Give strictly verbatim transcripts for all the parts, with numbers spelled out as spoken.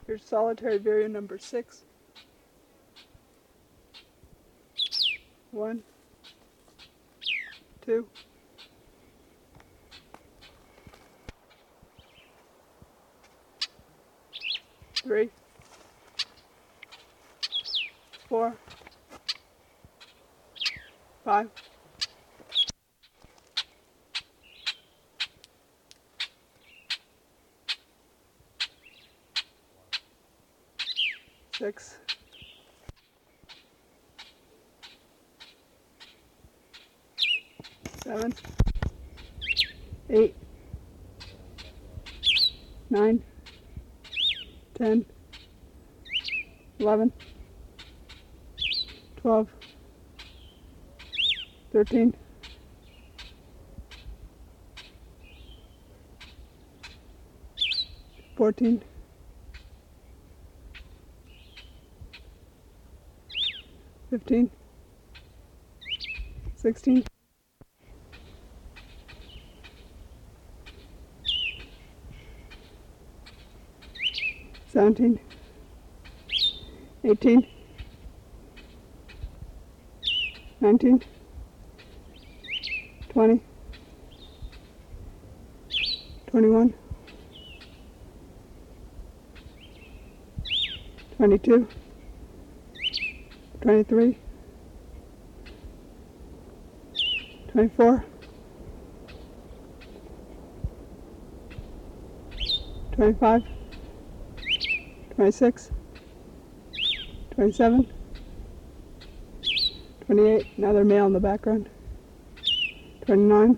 Here's solitary vireo number six. One, two, three, four, five, six, seven, eight, nine, ten, eleven, twelve, thirteen, fourteen, fifteen, sixteen, seventeen, eighteen, nineteen, twenty, twenty-one, twenty-two, twenty-three, twenty-four, twenty-five, twenty-six, twenty-seven, twenty-eight, another male in the background, twenty-nine,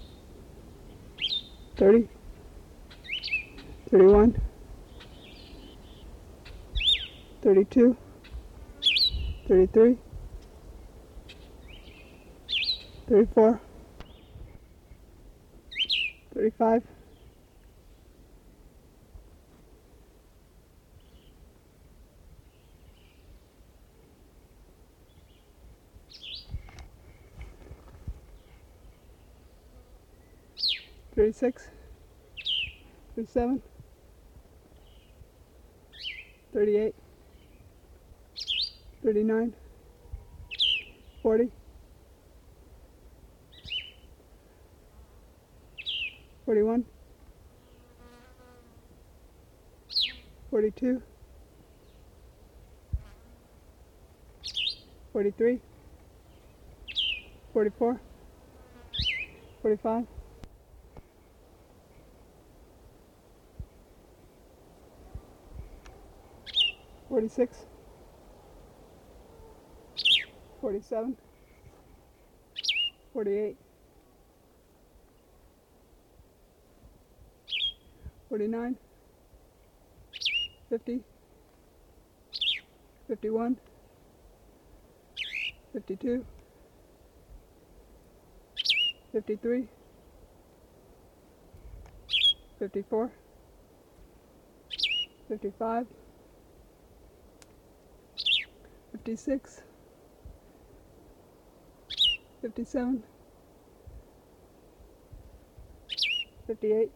thirty, thirty-one, thirty-two, thirty-three, thirty-four, thirty-five, thirty-six, thirty-seven, thirty-eight, thirty-nine, forty, forty-one, forty-two, forty-three, forty-four, forty-five, forty-six, forty-seven, forty-eight, forty-nine, fifty, fifty-one, fifty-two, fifty-three, fifty-four, fifty-five, fifty-six, fifty-seven, fifty-eight,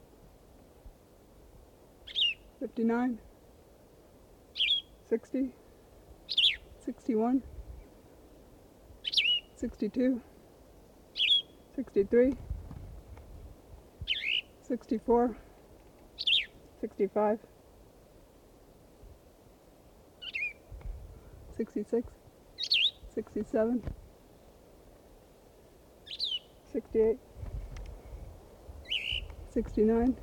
fifty-nine, sixty, sixty-one, sixty-two, sixty-three, sixty-four, sixty-five, sixty-six, sixty-seven, sixty-eight, sixty-nine,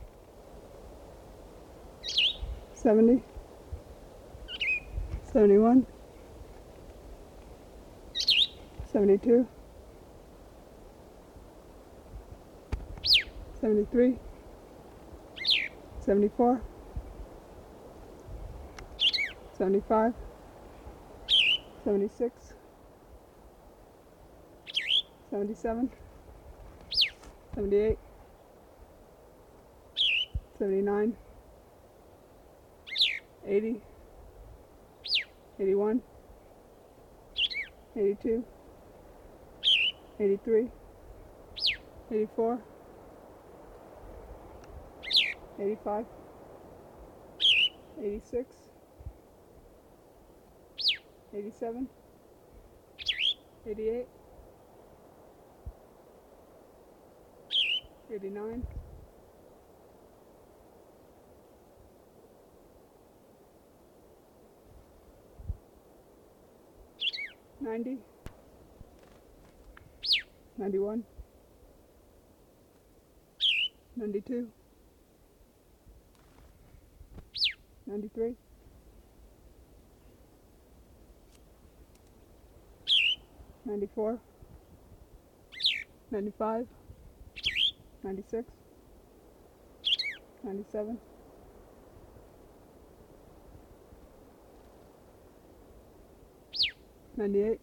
seventy, seventy-one, seventy-two, seventy-three, seventy-four, seventy-five, seventy-six, seventy-seven, seventy-eight, seventy-nine, eighty, eighty-one, eighty-two, eighty-three, eighty-four, eighty-five, eighty-six, eighty-seven, eighty-eight, eighty-nine, ninety, ninety-one, ninety-two, ninety-three, ninety-four, ninety-five, ninety-six, ninety-seven, ninety-eight,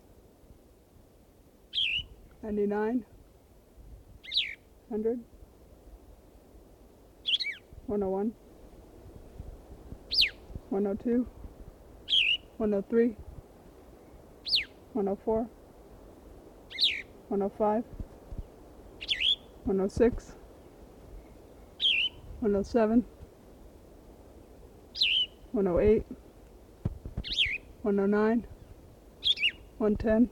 ninety-nine, one hundred, one oh one, one oh two, one oh three, one oh four, one oh five, one oh six, one oh seven, one oh eight, one oh nine, one ten,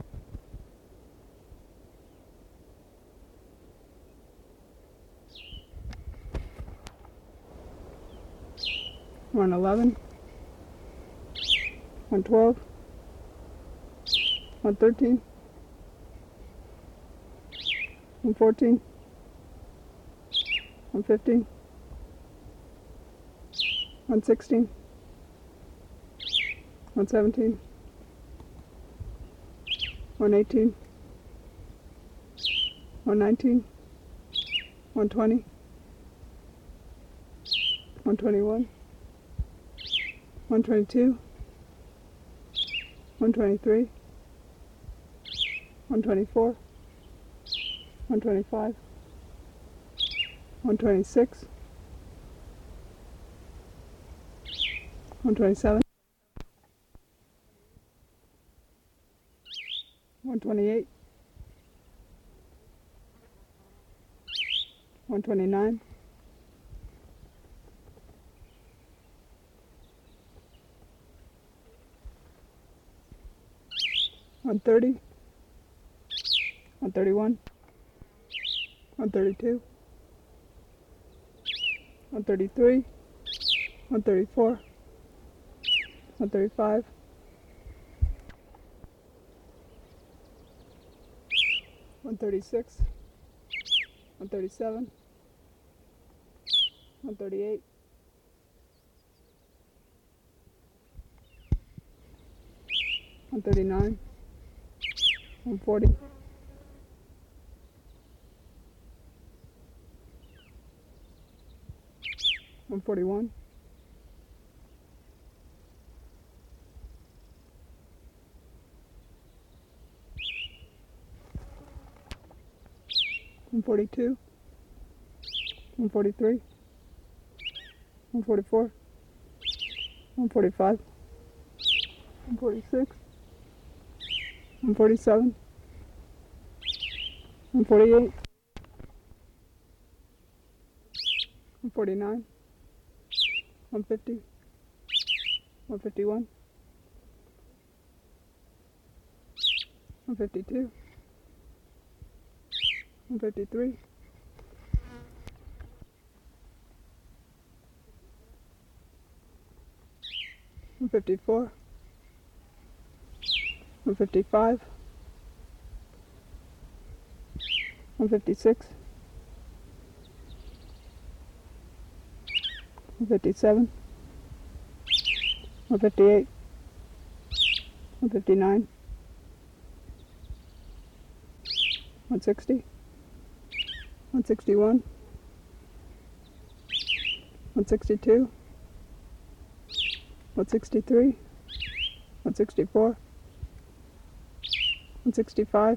one eleven, one twelve, one thirteen, one fourteen, one fifteen, one sixteen, one seventeen, one eighteen, one nineteen, one twenty, one twenty-one, one twenty-two, one twenty-three, one twenty-four, one twenty-five, one twenty-six, one twenty-seven, one twenty-eight, one twenty-nine, one thirty, one thirty-one, one thirty-two, one thirty-three, one thirty-four, one thirty-five, one thirty-six, one thirty-seven, one thirty-eight, one thirty-nine, one forty, one forty-one, one forty-two, one forty-three, one forty-four, one forty-five, one forty-six, one forty-seven, one forty-eight, one forty-nine, one fifty, one fifty-one, one fifty-two, one fifty-three, one fifty-four, one fifty-five, one fifty-six, one fifty-seven, one fifty-eight, one fifty-nine, one sixty, one sixty-one, one sixty-two, one sixty-three, one sixty-four, one sixty-five,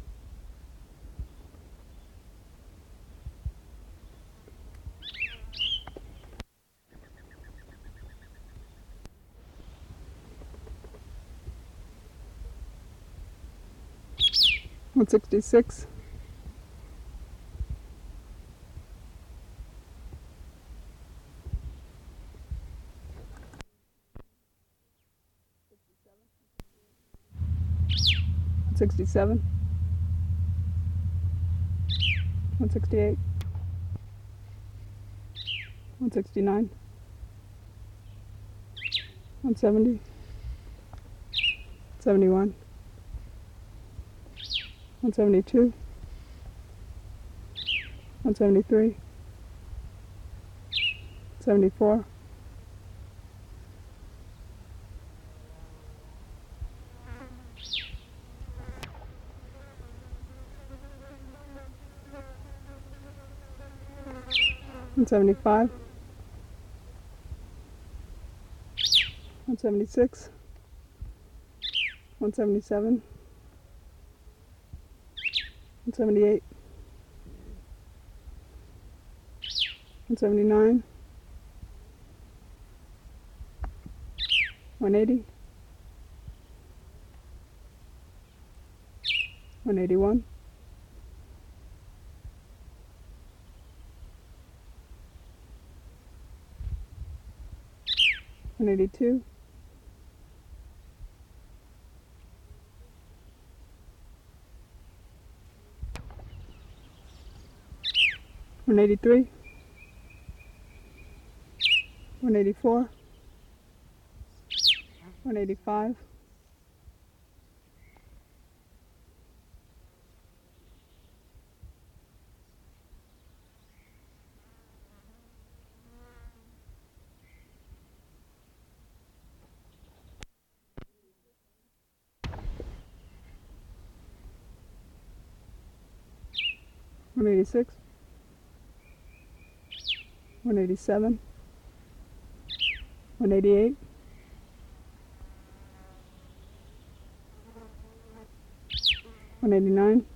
one sixty-six, sixty-seven, one sixty-eight, one sixty-nine, one seventy, seventy-one, one seventy-two, one seventy-three, seventy-four, one seventy-five, one seventy-six, one seventy-seven, one seventy-eight, one seventy-nine, one eighty, one eighty-one, one eighty-two, one eighty-three, one eighty-four, one eighty-five, one eighty-six, one eighty-seven, one eighty-eight, one eighty-nine,